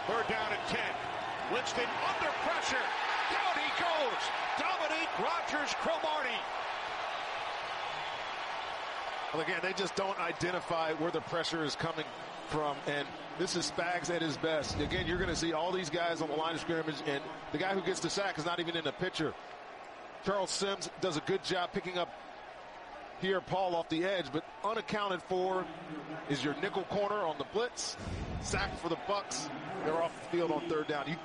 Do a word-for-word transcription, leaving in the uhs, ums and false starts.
Third down and ten. Winston under pressure. Down he goes. Dominique Rodgers-Cromartie. Well, again, they just don't identify where the pressure is coming from, and this is Spags at his best. Again, you're going to see all these guys on the line of scrimmage, and the guy who gets the sack is not even in the picture. Charles Sims does a good job picking up Pierre-Paul off the edge, but unaccounted for is your nickel corner on the blitz. Sack for the Bucks. They're off the field on third down. You